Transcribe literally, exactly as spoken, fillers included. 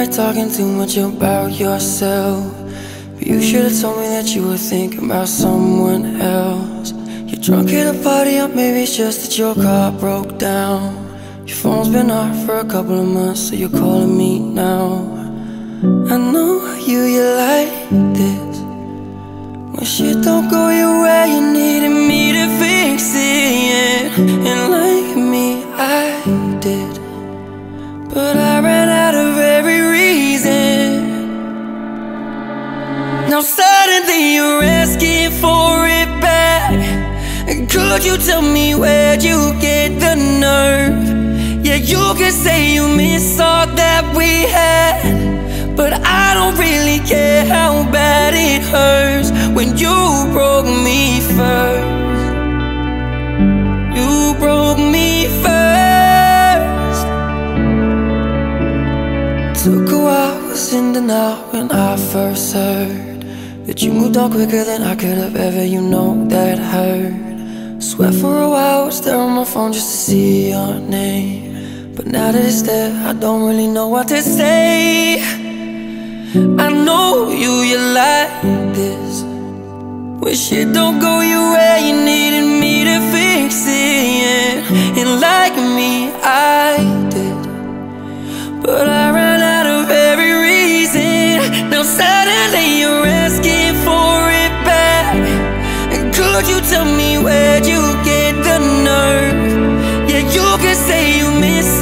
you're talking too much about yourself, but you should've told me that you were thinking about someone else. You're drunk at a party, or maybe it's just that your car broke down. Your phone's been off for a couple of months, so you're calling me now. I know you, you like this. When shit don't go your way, you needed me to fix it, yeah. And like me, I did, but I ran out of every reason. Now suddenly you're asking for it back. Could you tell me where'd you get the nerve? Yeah, you can say you miss all that we had, but I don't really care how bad it hurts when you broke me first. You broke me first. Took a while, was in denial when I first heard that you moved on quicker than I could have ever, you know that hurt. Sweat for a while, was there on my phone just to see your name, but now that it's there, I don't really know what to say. I know you, you like this. When shit don't go your way, you needed me to fix it, yeah. And like me, I did, but I ran out of every reason. Now suddenly you're asking for it back. And could you tell me where'd you get the nerve? Yeah, you can say you miss